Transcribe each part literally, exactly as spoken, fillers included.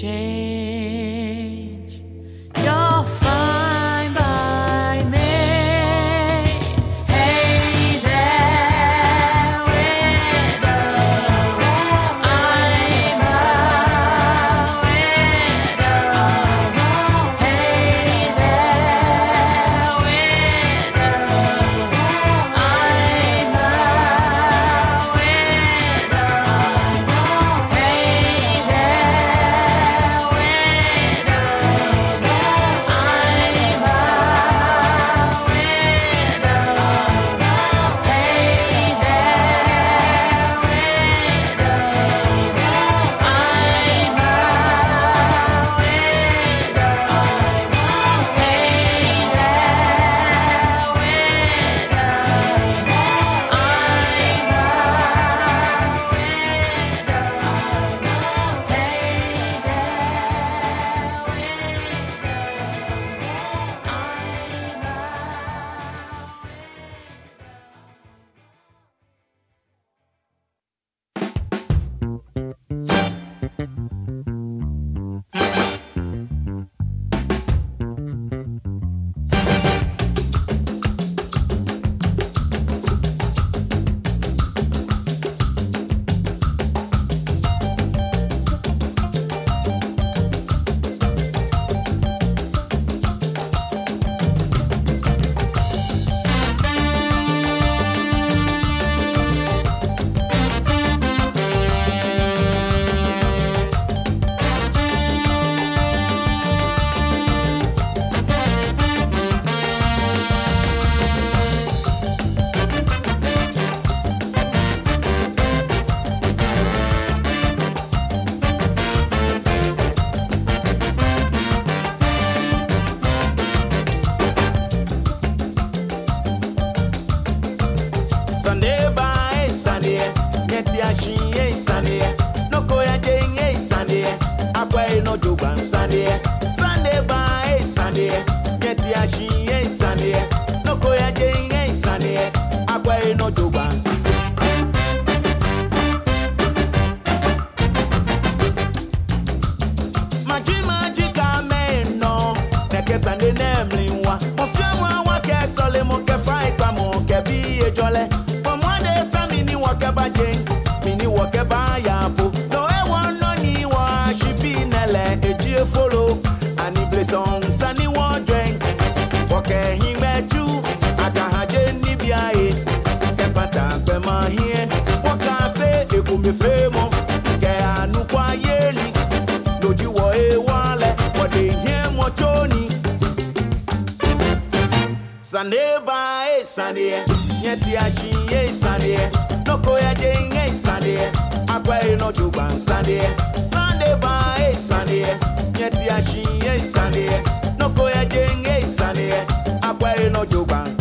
change. You're fine by me. Hey there, widow. I'm a widow. Hey there, widow. I'm a widow. Hey there, Sunday by Sunday, yet yashi ye Sunday, no koya jing ye Sunday, akwa no juban Sunday, Sunday by Sunday, yet yashi ye Sunday, no koya jing ye Sunday, akwa no juban.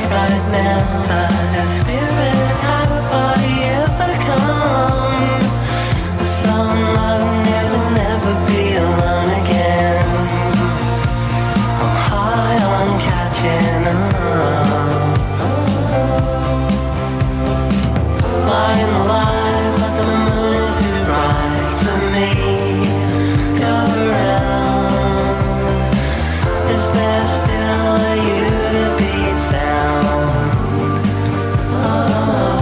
right now, but a spirit had a body ever come. So I'll never, never be alone again. I'm high on catching up. Lying alive, but the moon is too bright for me. Go around. Is there still a you to be found? Oh.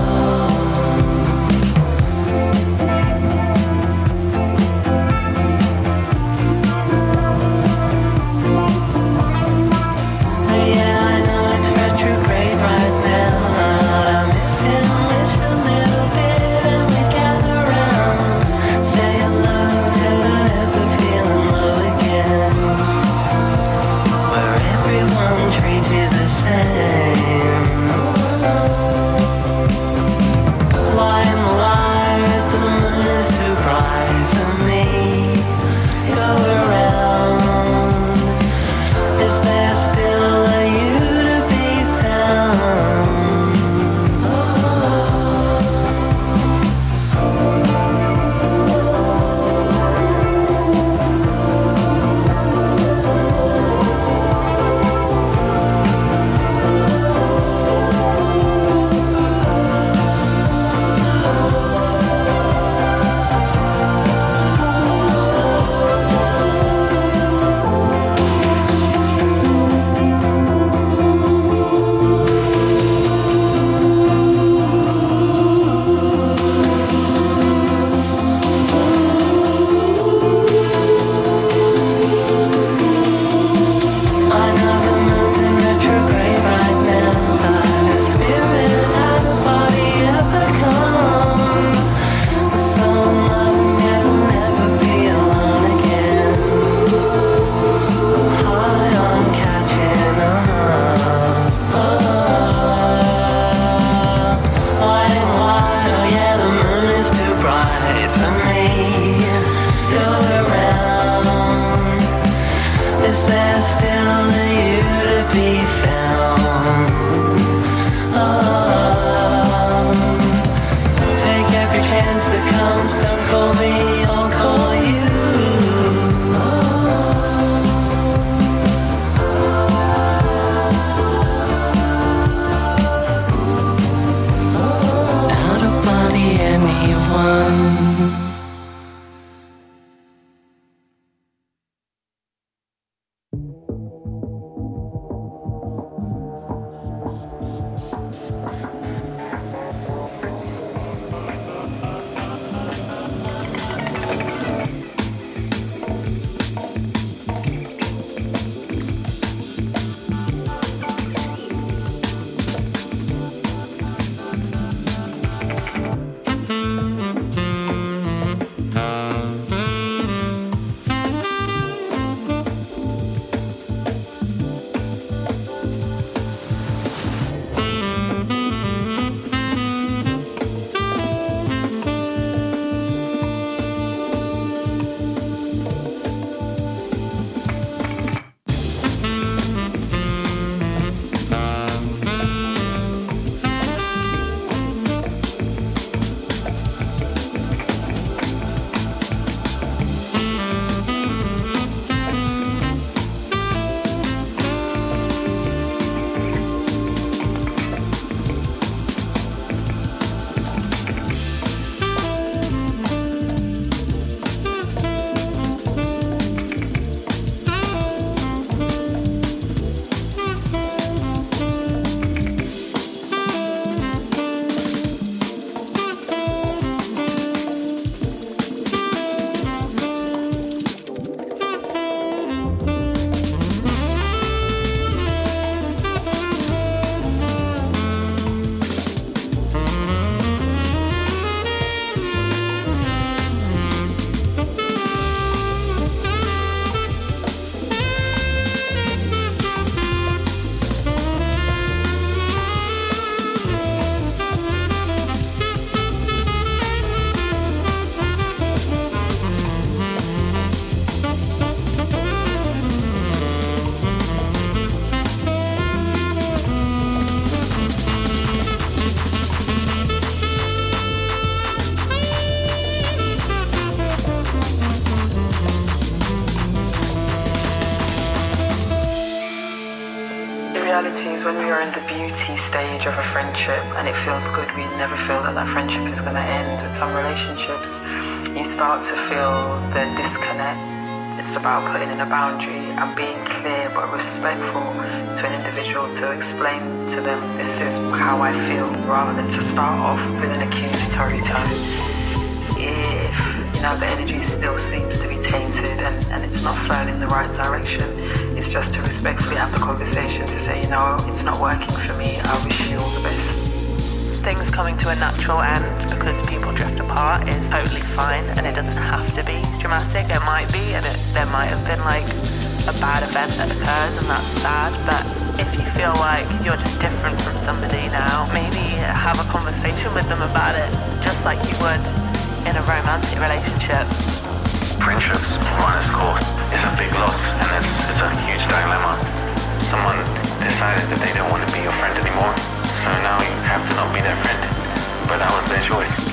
reality is when we are in the beauty stage of a friendship and it feels good, we never feel that that friendship is going to end. With some relationships, you start to feel the disconnect. It's about putting in a boundary and being clear but respectful to an individual to explain to them this is how I feel, rather than to start off with an accusatory tone. If you know the energy still seems to be tainted and, and it's not flowing in the right direction, it's just to respectfully have the conversation to say, you know, it's not working for me, I wish you all the best. Things coming to a natural end because people drift apart is totally fine, and it doesn't have to be dramatic. It might be, and it, there might have been like a bad event that occurs, and that's sad. But if you feel like you're just different from somebody now, maybe have a conversation with them about it, just like you would in a romantic relationship. Friendships run its course. It's a big loss, and it's, it's a huge dilemma. Someone decided that they don't want to be your friend anymore, so now you have to not be their friend. But that was their choice.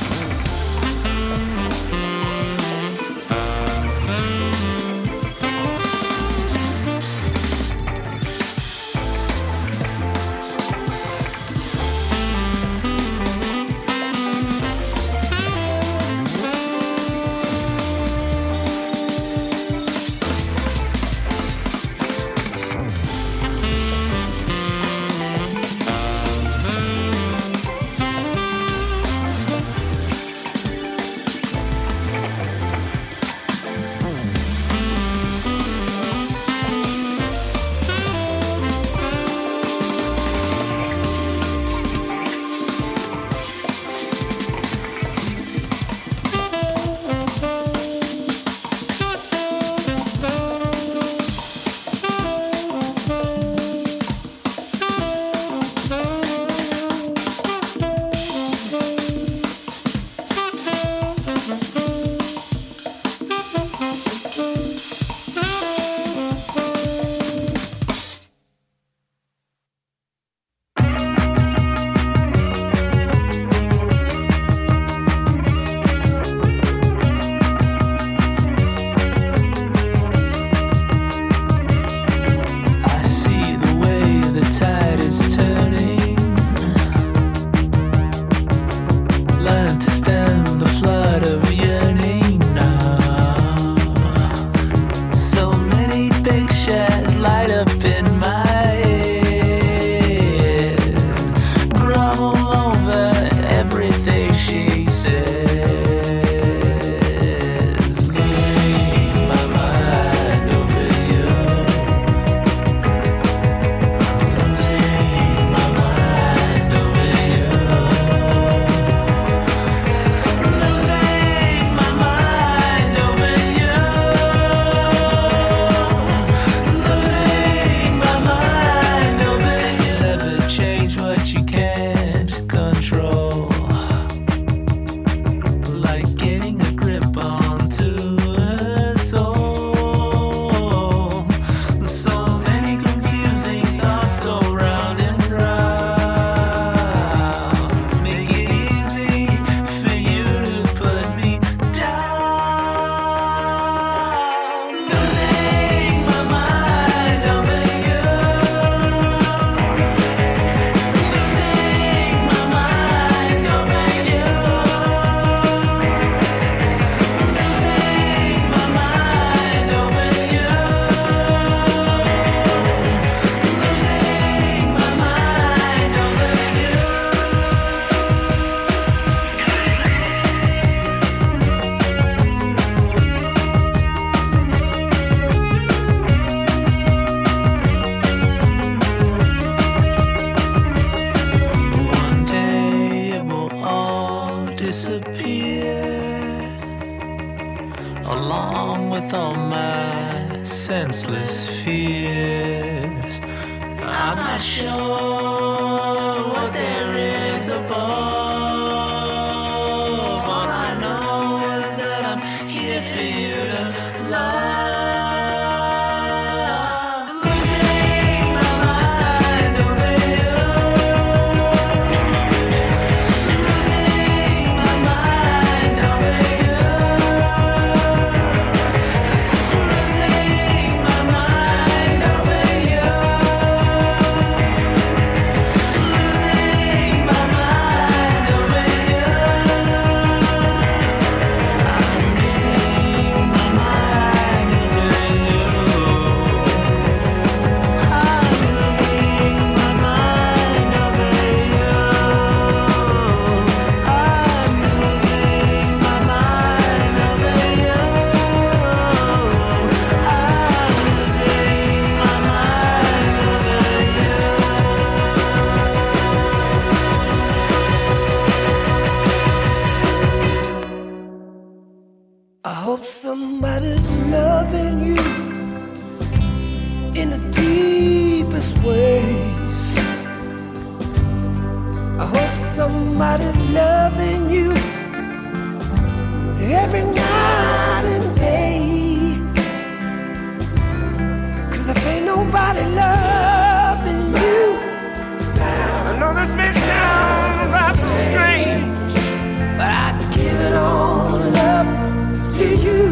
nobody loving you. I know this may sound rather strange, but I give it all up to you.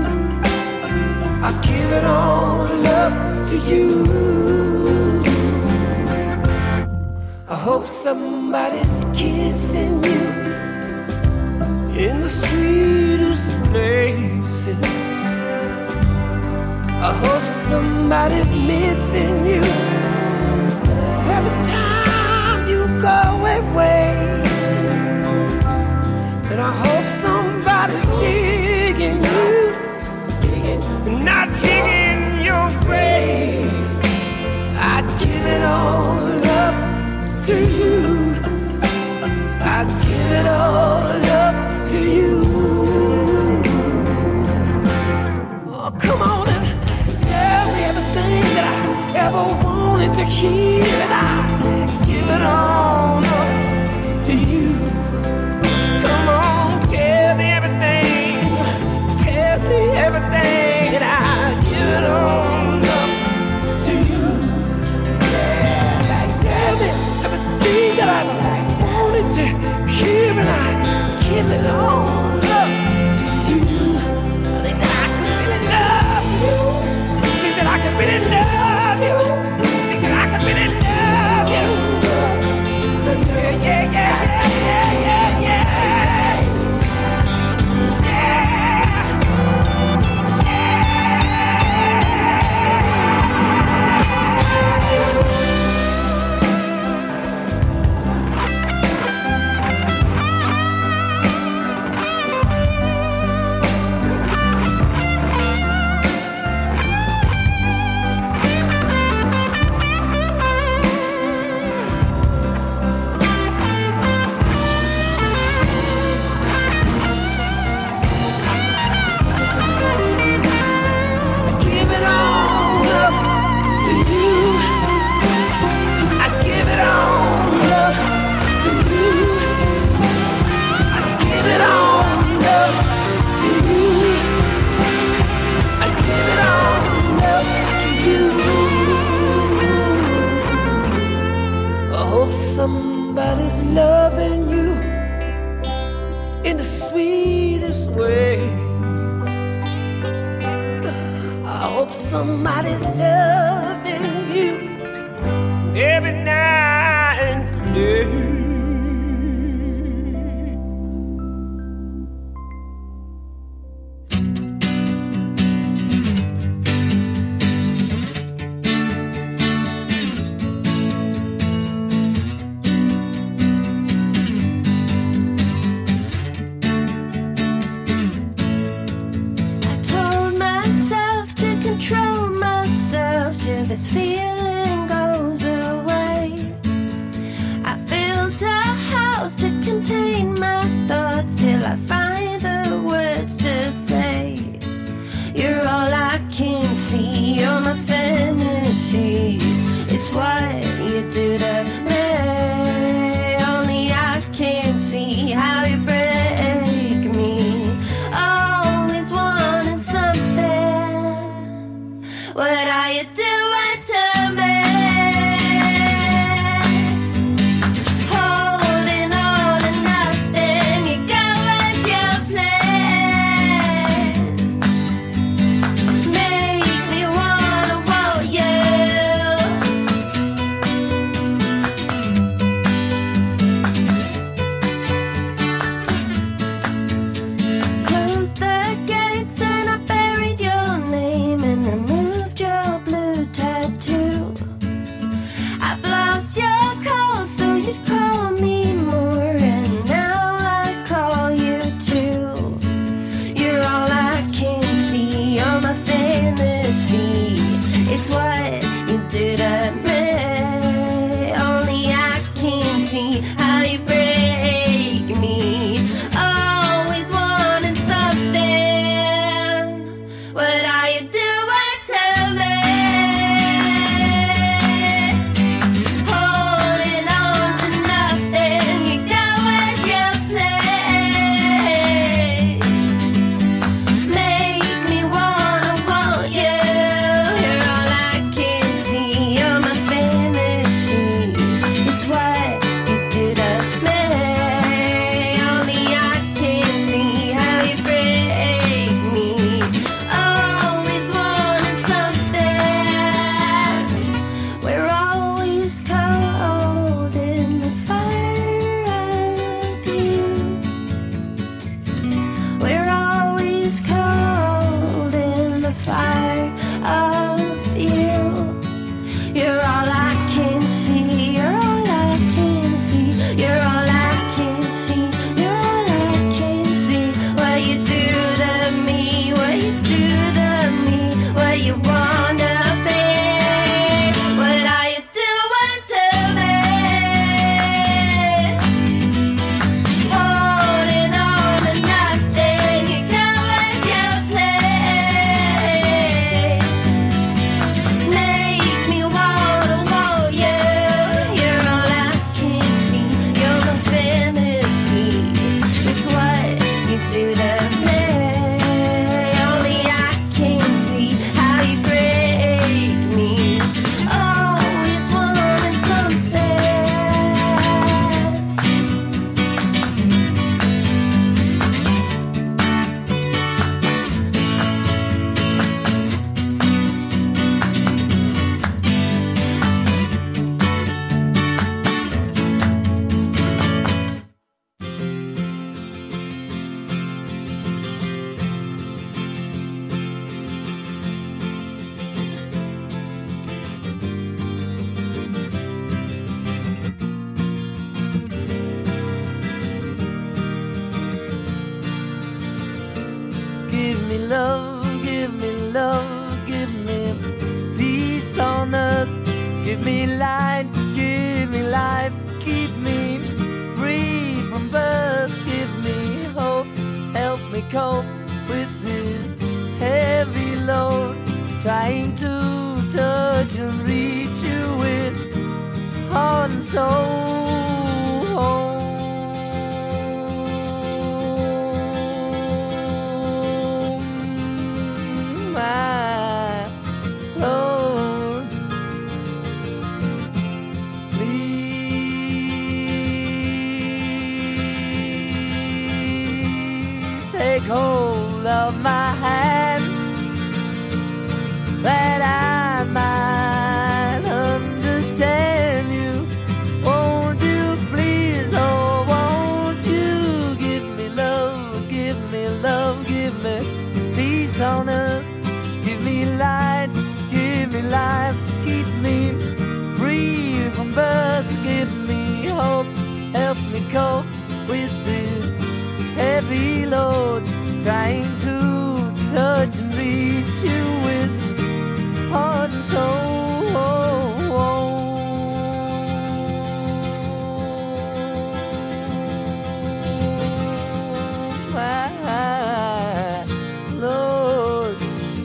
I give it all up to you. I hope somebody's kissing you in the sweetest places. I hope somebody's missing you every time you go away. And I hope somebody's digging you, not digging your grave. I give it all up to you. I give it all up to you. Oh, come on and tell me everything that I ever wanted to hear, and I give it all up to you. Come on, tell me everything, tell me everything, and I give it all up to you. Yeah, like tell me everything that I like wanted to hear, and I give it all up to you. I think that I could really love you. I think that I could really love you. I think that I could really love you. Yeah, yeah, yeah, yeah, yeah, yeah. Somebody's loving you in the sweetest ways. I hope somebody's loving you every night and day. This feeling goes away. I built a house to contain my thoughts till I find the words to say. You're all I can see, you're my fantasy. It's what you do to me. Only I can see how you break me. Always wanting something. What are you doing? Close the gates and I buried your name and removed your blue tongue. Give me light, give me life, keep me free from birth. Give me hope, help me cope with this heavy load. Trying to touch and reach you with heart and soul. My Lord, please take hold of my hand, that I might understand you. Won't you please, oh, won't you give me love, give me love, give me peace on earth. Give me light, give me life, keep me free from birth. Give me hope, help me cope with this heavy load. Trying to touch and reach you with heart and soul. My Lord,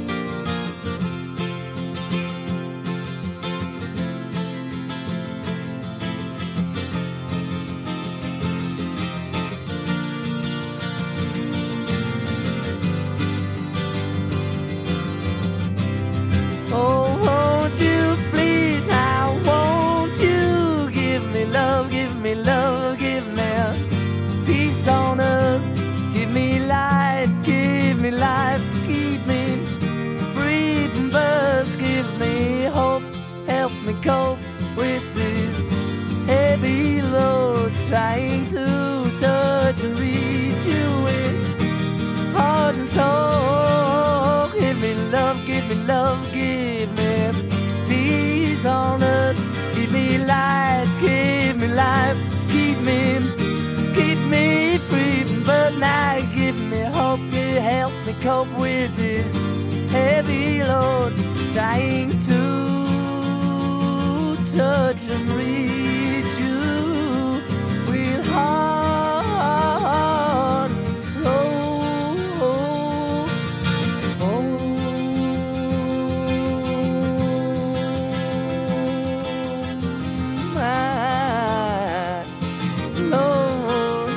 oh, won't you please now, won't you give me love, give me love, give me peace on earth. Give me light, give me life, keep me free from birth. Give me hope, help me cope with this heavy load. Trying to touch and reach you with heart and soul. Give me love, give me love, give me peace on earth. Give me light, give me life, keep me, keep me free from birth. Now give me hope, you help me cope with this heavy load. Trying to touch and reach you with heart and soul. Oh, my Lord.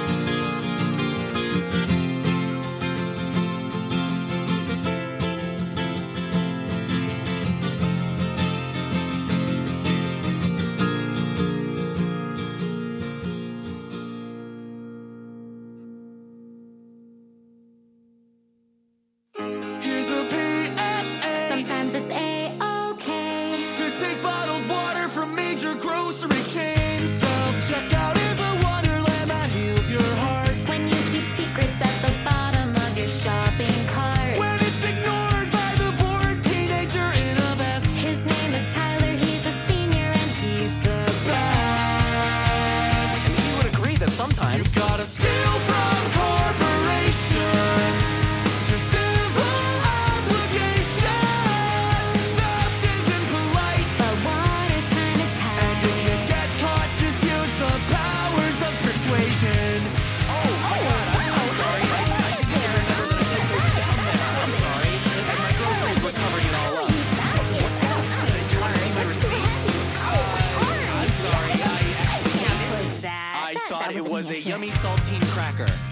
Here's a P S A. Sometimes it's A-okay. To take bottled water from major grocery chains. Self-checkout is a wonderland that heals your heart. When you keep secrets at the bottom of your shopping cart. When it's ignored by the bored teenager in a vest. His name is Tyler, he's a senior and he's the best. You would agree that sometimes you gotta steal from corporations. It's your civil obligation. Theft isn't polite, But water's kinda and tight. if you get caught, just use the powers of persuasion. Oh my God, I'm, I'm sorry. I, I didn't remember that I put those down there. I'm sorry. And my groceries were covering it all up. What's that? Did you want to see my receipt? I'm sorry. I actually can't. What was that? I That- thought that it was a innocent. yummy saltine cracker.